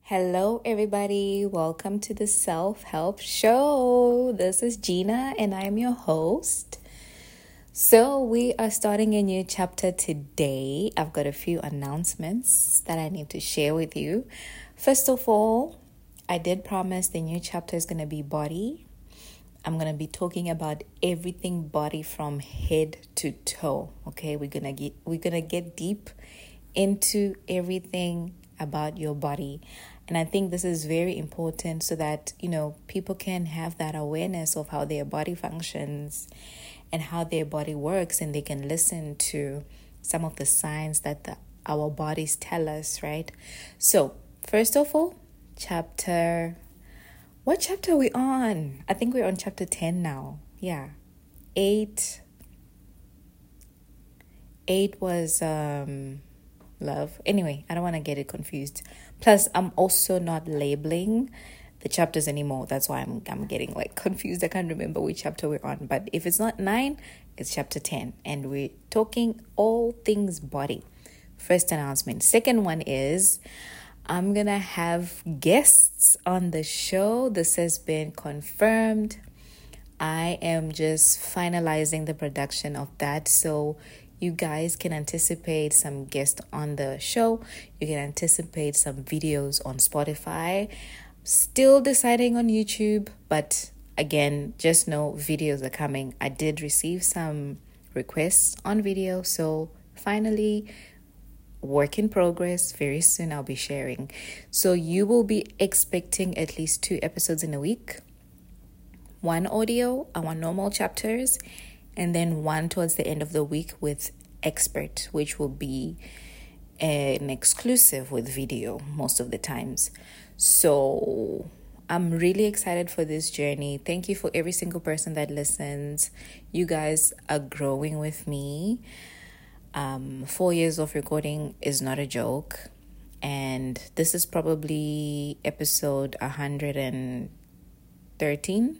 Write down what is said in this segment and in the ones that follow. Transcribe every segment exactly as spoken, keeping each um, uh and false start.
Hello, everybody. Welcome to the Self Help Show. This is Gina, and I am your host. So, we are starting a new chapter today. I've got a few announcements that I need to share with you. First of all, I did promise the new chapter is going to be body. I'm going to be talking about everything body from head to toe. Okay, we're going to get we're going to get deep into everything about your body. And I think this is very important so that, you know, people can have that awareness of how their body functions and how their body works, and they can listen to some of the signs that the, our bodies tell us, right? So, first of all, chapter, what chapter are we on? I think we're on chapter ten now. Yeah. Eight. Eight was um love. Anyway, I don't want to get it confused. Plus, I'm also not labeling the chapters anymore. That's why I'm I'm getting like confused. I can't remember which chapter we're on. But if it's not nine, it's chapter ten. And we're talking all things body. First announcement. Second one is I'm going to have guests on the show. This has been confirmed. I am just finalizing the production of that. So you guys can anticipate some guests on the show. You can anticipate some videos on Spotify. Still deciding on YouTube, but again, just know videos are coming. I did receive some requests on video, so finally, work in progress. Very soon I'll be sharing. So you will be expecting at least two episodes in a week. One audio, our normal chapters, and then one towards the end of the week with expert, which will be an exclusive with video most of the times. So I'm really excited for this journey. Thank you for every single person that listens. You guys are growing with me. Um, four years of recording is not a joke. And this is probably episode one hundred thirteen.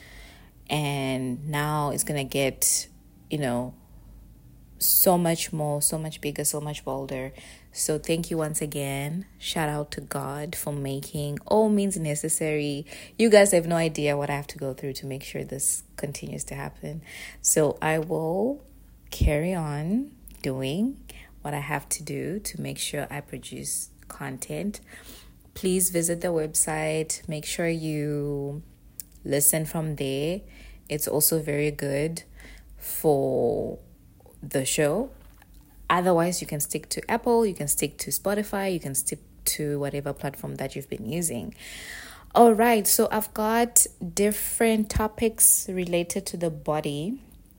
And now it's going to get, you know, so much more, so much bigger, so much bolder. So thank you once again. Shout out to God for making all means necessary. You guys have no idea what I have to go through to make sure this continues to happen. So I will carry on doing what I have to do to make sure I produce content. Please visit the website. Make sure you listen from there. It's also very good for the show. Otherwise, you can stick to Apple, you can stick to Spotify, you can stick to whatever platform that you've been using. All right, so I've got different topics related to the body.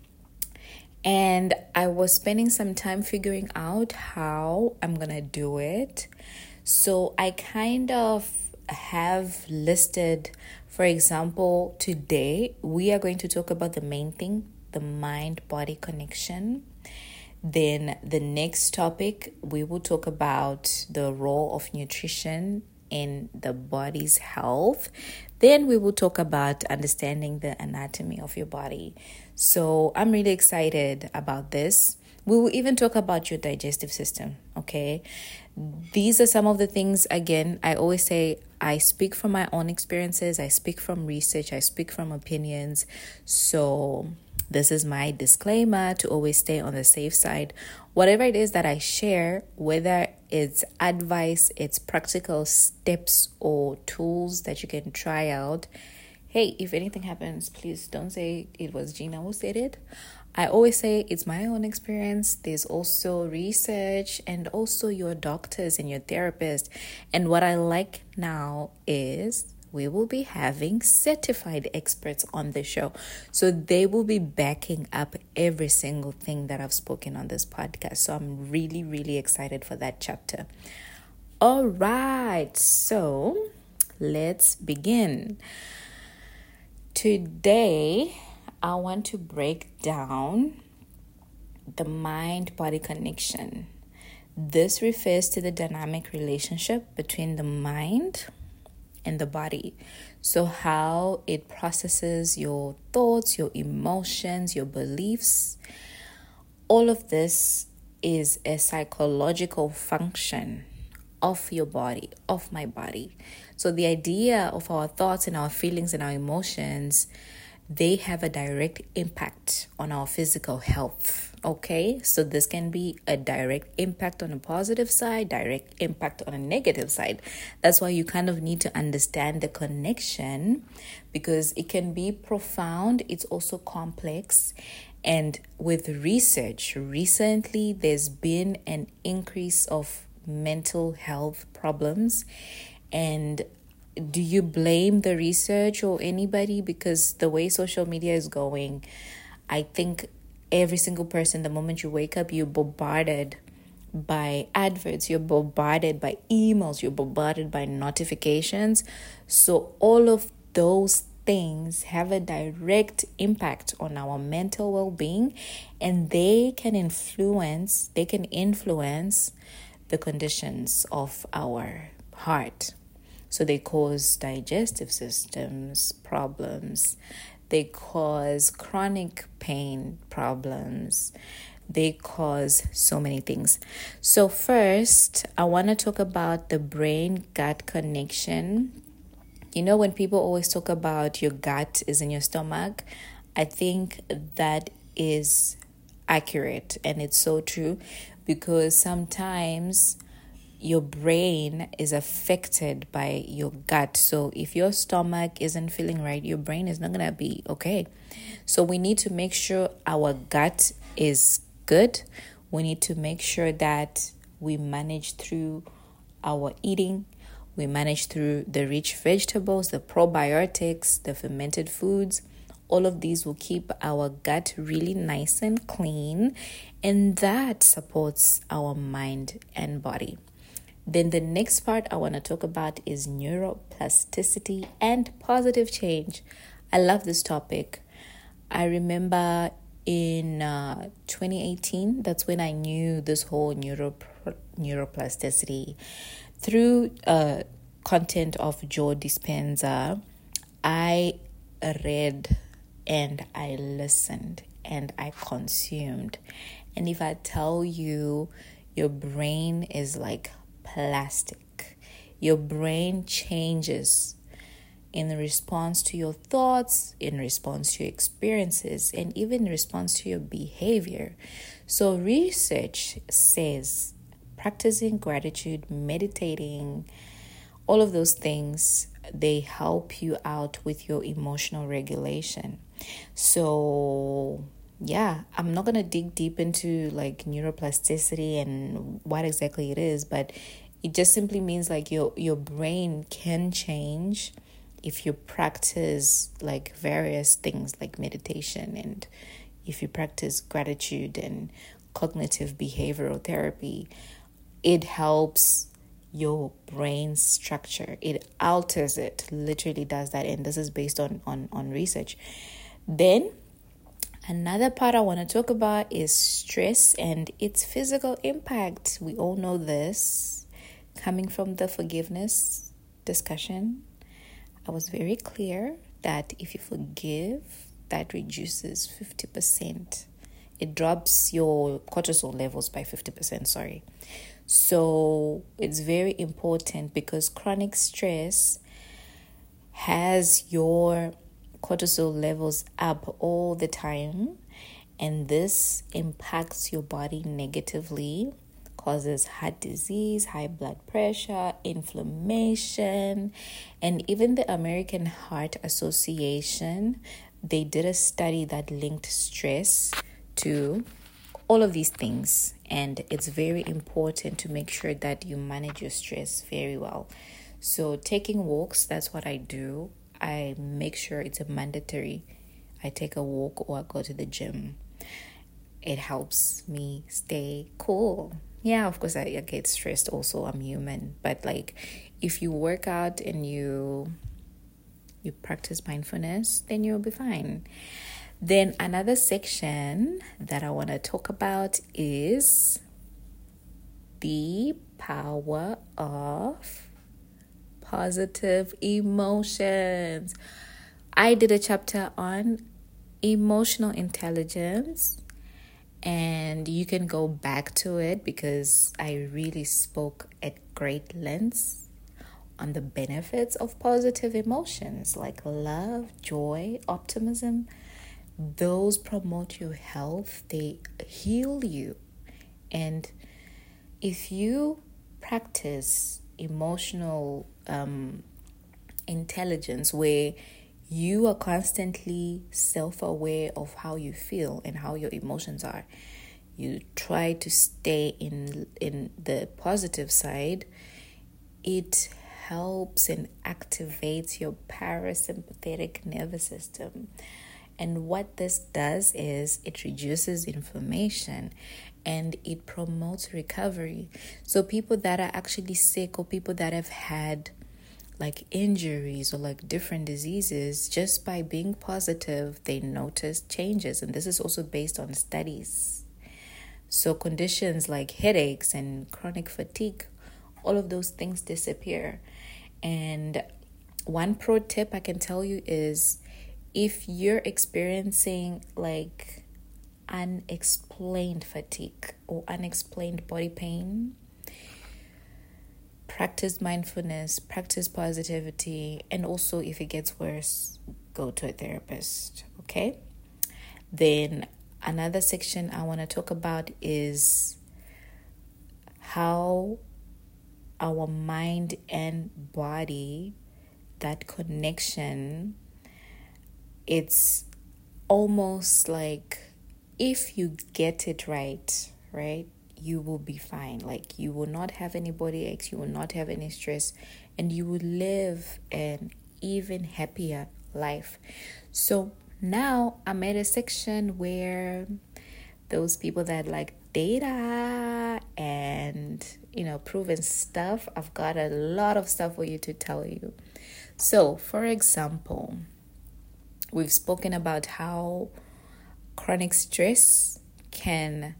And I was spending some time figuring out how I'm going to do it. So I kind of have listed, for example, today we are going to talk about the main thing, the mind-body connection. Then the next topic, we will talk about the role of nutrition in the body's health. Then we will talk about understanding the anatomy of your body. So I'm really excited about this. We will even talk about your digestive system, okay? These are some of the things, again, I always say I speak from my own experiences. I speak from research. I speak from opinions. So this is my disclaimer to always stay on the safe side. Whatever it is that I share, whether it's advice, it's practical steps or tools that you can try out. Hey, if anything happens, please don't say it was Gina who said it. I always say it's my own experience. There's also research and also your doctors and your therapist. And what I like now is we will be having certified experts on the show. So they will be backing up every single thing that I've spoken on this podcast. So I'm really, really excited for that chapter. All right, so let's begin. Today, I want to break down the mind-body connection. This refers to the dynamic relationship between the mind and the body. So how it processes your thoughts, your emotions, your beliefs. All of this is a psychological function of your body, of my body. So the idea of our thoughts and our feelings and our emotions, they have a direct impact on our physical health. Okay, so this can be a direct impact on a positive side, direct impact on a negative side. That's why you kind of need to understand the connection, because it can be profound. It's also complex. And with research, recently there's been an increase of mental health problems. And do you blame the research or anybody? Because the way social media is going, I think every single person, the moment you wake up, you're bombarded by adverts, you're bombarded by emails, you're bombarded by notifications. So all of those things have a direct impact on our mental well-being, and they can influence, they can influence the conditions of our heart. So they cause digestive systems problems. They cause chronic pain problems. They cause so many things. So first, I want to talk about the brain-gut connection. You know, when people always talk about your gut is in your stomach, I think that is accurate, and it's so true, because sometimes your brain is affected by your gut. So if your stomach isn't feeling right, your brain is not going to be okay. So we need to make sure our gut is good. We need to make sure that we manage through our eating. We manage through the rich vegetables, the probiotics, the fermented foods. All of these will keep our gut really nice and clean, and that supports our mind and body. Then the next part I want to talk about is neuroplasticity and positive change. I love this topic. I remember in uh, twenty eighteen, that's when I knew this whole neuro neuroplasticity. Through uh, content of Joe Dispenza, I read and I listened and I consumed. And if I tell you, your brain is like plastic. Your brain changes in response to your thoughts, in response to your experiences, and even in response to your behavior. So research says practicing gratitude, meditating, all of those things, they help you out with your emotional regulation. So yeah, I'm not going to dig deep into like neuroplasticity and what exactly it is, but it just simply means like your your brain can change if you practice like various things like meditation, and if you practice gratitude and cognitive behavioral therapy. It helps your brain structure. It alters it, literally does that, and this is based on on, on research. Then another part I want to talk about is stress and its physical impact. We all know this. Coming from the forgiveness discussion, I was very clear that if you forgive, that reduces fifty percent. It drops your cortisol levels by fifty percent, sorry. So it's very important, because chronic stress has your cortisol levels up all the time, and this impacts your body negatively, causes heart disease, high blood pressure, inflammation. And even the American Heart Association, they did a study that linked stress to all of these things, and it's very important to make sure that you manage your stress very well. So taking walks, that's what I do. I make sure it's a mandatory. I take a walk or I go to the gym. It helps me stay cool. Yeah, of course I, I get stressed also. I'm human. But like if you work out and you you practice mindfulness, then you'll be fine. Then another section that I want to talk about is the power of positive emotions. I did a chapter on emotional intelligence, And you can go back to it because I really spoke at great lengths on the benefits of positive emotions like love, joy, optimism. Those promote your health, they heal you. And if you practice emotional um, intelligence where you are constantly self-aware of how you feel and how your emotions are, you try to stay in in the positive side, it helps and activates your parasympathetic nervous system. And what this does is it reduces inflammation and it promotes recovery. So people that are actually sick or people that have had like injuries or like different diseases, just by being positive, they notice changes. And this is also based on studies. So conditions like headaches and chronic fatigue, all of those things disappear. And one pro tip I can tell you is if you're experiencing like unexplained fatigue or unexplained body pain, practice mindfulness, practice positivity, and also if it gets worse, go to a therapist, okay? Then another section I want to talk about is how our mind and body, that connection, it's almost like if you get it right, right? You will be fine. Like you will not have any body aches, you will not have any stress, and you will live an even happier life. So now I'm at a section where those people that like data and, you know, proven stuff, I've got a lot of stuff for you to tell you. So, for example, we've spoken about how chronic stress can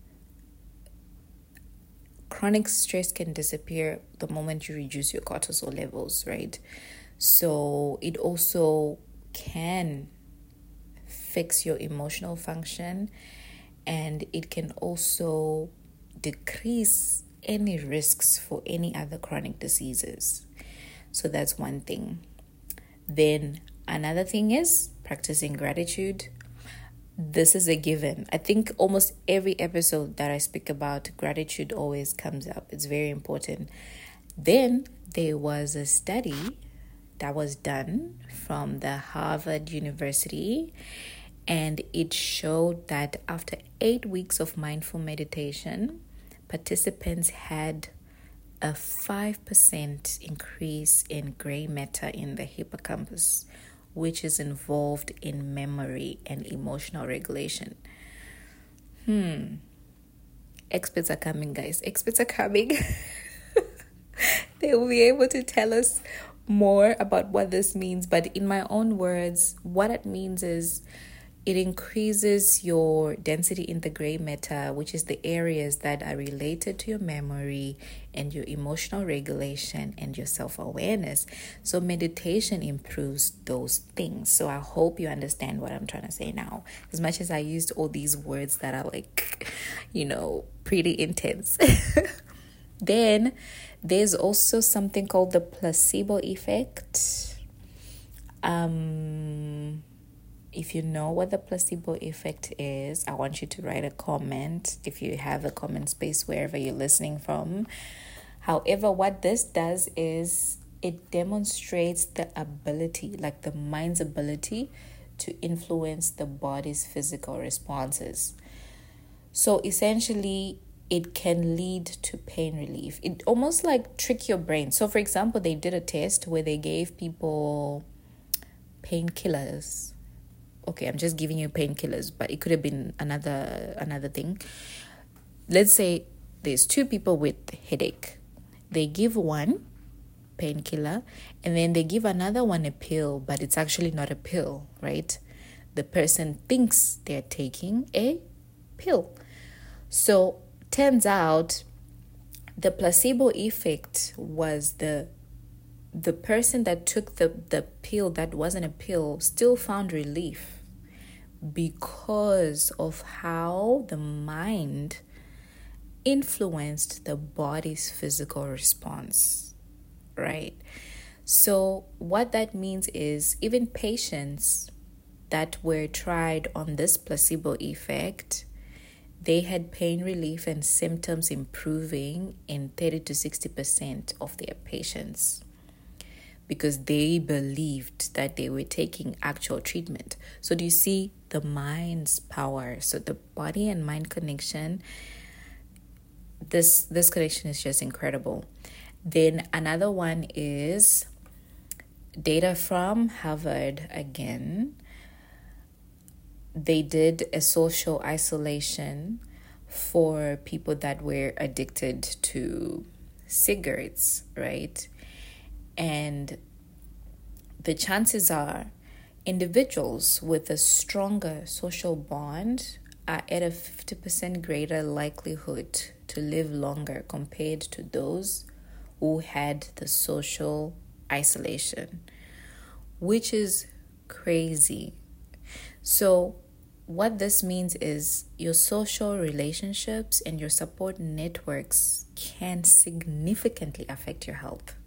Chronic stress can disappear the moment you reduce your cortisol levels, right? So it also can fix your emotional function, and it can also decrease any risks for any other chronic diseases. So that's one thing. Then another thing is practicing gratitude. This is a given. I think almost every episode that I speak about, gratitude always comes up. It's very important. Then there was a study that was done from the Harvard University, and it showed that after eight weeks of mindful meditation, participants had a five percent increase in gray matter in the hippocampus, which is involved in memory and emotional regulation. Hmm. Experts are coming, guys. Experts are coming. They will be able to tell us more about what this means. But in my own words, what it means is it increases your density in the gray matter, which is the areas that are related to your memory and your emotional regulation and your self-awareness. So meditation improves those things. So I hope you understand what I'm trying to say now. As much as I used all these words that are like, you know, pretty intense. Then there's also something called the placebo effect. Um... If you know what the placebo effect is, I want you to write a comment if you have a comment space wherever you're listening from. However, what this does is it demonstrates the ability, like the mind's ability to influence the body's physical responses. So essentially, it can lead to pain relief. It almost like trick your brain. So for example, they did a test where they gave people painkillers. Okay, I'm just giving you painkillers, but it could have been another another thing. Let's say there's two people with headache. They give one painkiller and then they give another one a pill, but it's actually not a pill, right? The person thinks they're taking a pill. So turns out the placebo effect was the the person that took the, the pill that wasn't a pill still found relief, because of how the mind influenced the body's physical response, right? So what that means is even patients that were tried on this placebo effect, they had pain relief and symptoms improving in thirty to sixty percent of their patients because they believed that they were taking actual treatment. So do you see the mind's power? So the body and mind connection, this this connection is just incredible. Then another one is data from Harvard again. They did a social isolation for people that were addicted to cigarettes, right? And the chances are individuals with a stronger social bond are at a fifty percent greater likelihood to live longer compared to those who had the social isolation, which is crazy. So what this means is your social relationships and your support networks can significantly affect your health.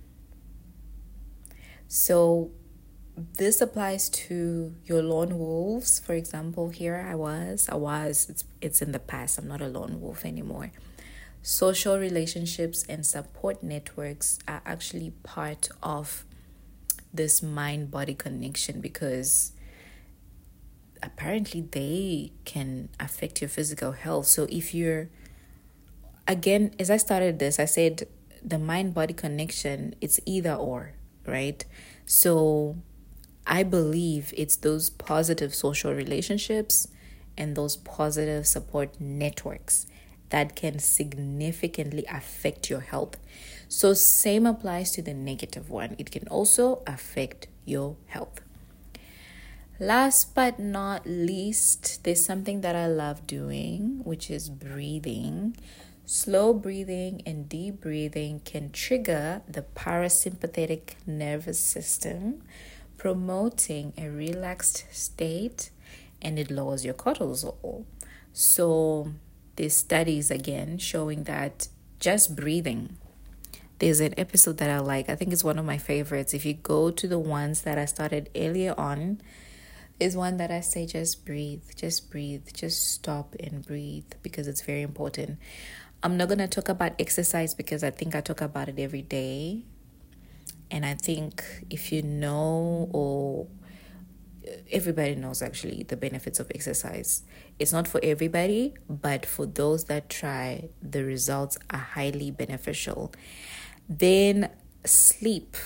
So this applies to your lone wolves. For example, here I was, I was, it's, it's in the past. I'm not a lone wolf anymore. Social relationships and support networks are actually part of this mind-body connection because apparently they can affect your physical health. So if you're, again, as I started this, I said the mind-body connection, it's either or, right? So I believe it's those positive social relationships and those positive support networks that can significantly affect your health. So same applies to the negative one. It can also affect your health. Last but not least, there's something that I love doing, which is breathing. Slow breathing and deep breathing can trigger the parasympathetic nervous system, promoting a relaxed state, and it lowers your cortisol. So there's studies again showing that just breathing. There's an episode that I like. I think it's one of my favorites. If you go to the ones that I started earlier on, is one that I say just breathe, just breathe, just stop and breathe because it's very important. I'm not going to talk about exercise because I think I talk about it every day. And I think if you know, or everybody knows actually, the benefits of exercise. It's not for everybody, but for those that try, the results are highly beneficial. Then sleep.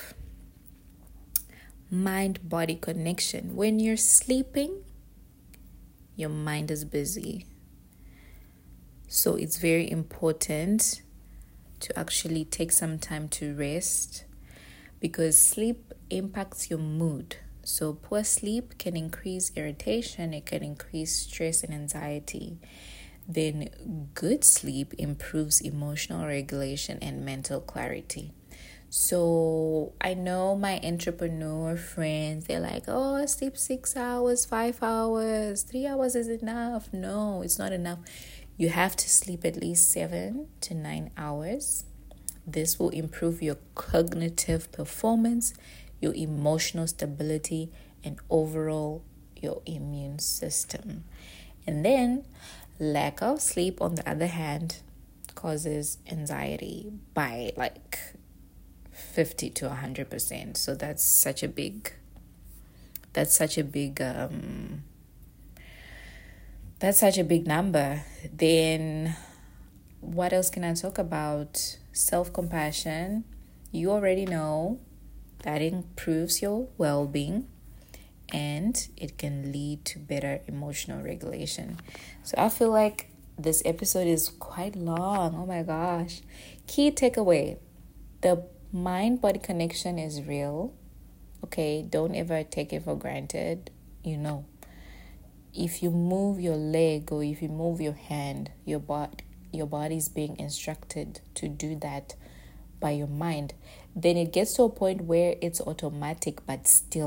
Mind-body connection. When you're sleeping, your mind is busy. So it's very important to actually take some time to rest because sleep impacts your mood. So poor sleep can increase irritation, it can increase stress and anxiety. Then good sleep improves emotional regulation and mental clarity. So I know my entrepreneur friends, they're like, oh, I sleep six hours, five hours, three hours is enough. No, it's not enough. You have to sleep at least seven to nine hours. This will improve your cognitive performance, your emotional stability, and overall your immune system. And then lack of sleep, on the other hand, causes anxiety by like fifty to one hundred percent. So that's such a big, that's such a big, um, that's such a big number. Then what else can I talk about? Self-compassion. You already know that improves your well-being and it can lead to better emotional regulation. So I feel like this episode is quite long. Oh my gosh. Key takeaway. The mind-body connection is real. Okay, don't ever take it for granted. You know, if you move your leg or if you move your hand, your body, your body is being instructed to do that by your mind. Then it gets to a point where it's automatic, but still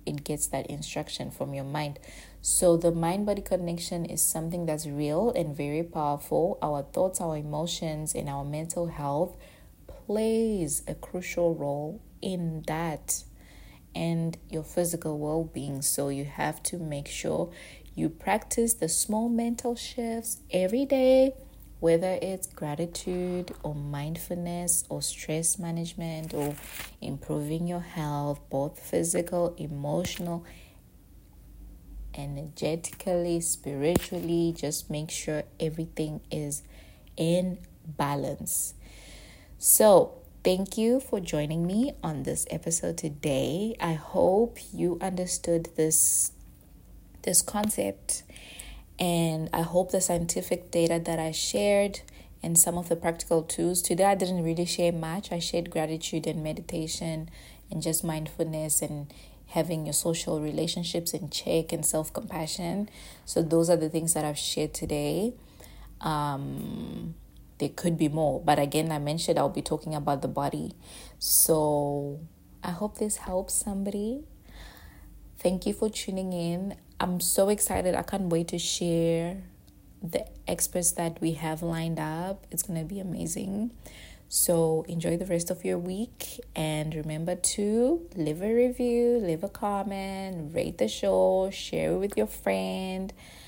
it gets that instruction from your mind. So the mind-body connection is something that's real and very powerful. Our thoughts, our emotions, and our mental health plays a crucial role in that and your physical well-being. So you have to make sure you practice the small mental shifts every day, whether it's gratitude or mindfulness or stress management or improving your health, both physical, emotional, energetically, spiritually. Just make sure everything is in balance. So thank you for joining me on this episode today. I hope you understood this this concept, and I hope the scientific data that I shared and some of the practical tools. Today I didn't really share much. I shared gratitude and meditation and just mindfulness and having your social relationships in check and self-compassion. So those are the things that I've shared today. Um, there could be more, but again, I mentioned I'll be talking about the body. So I hope this helps somebody. Thank you for tuning in. I'm so excited. I can't wait to share the experts that we have lined up. It's going to be amazing. So enjoy the rest of your week. And remember to leave a review, leave a comment, rate the show, share it with your friend,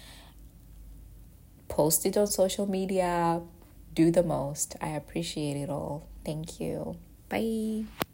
post it on social media. Do the most. I appreciate it all. Thank you. Bye.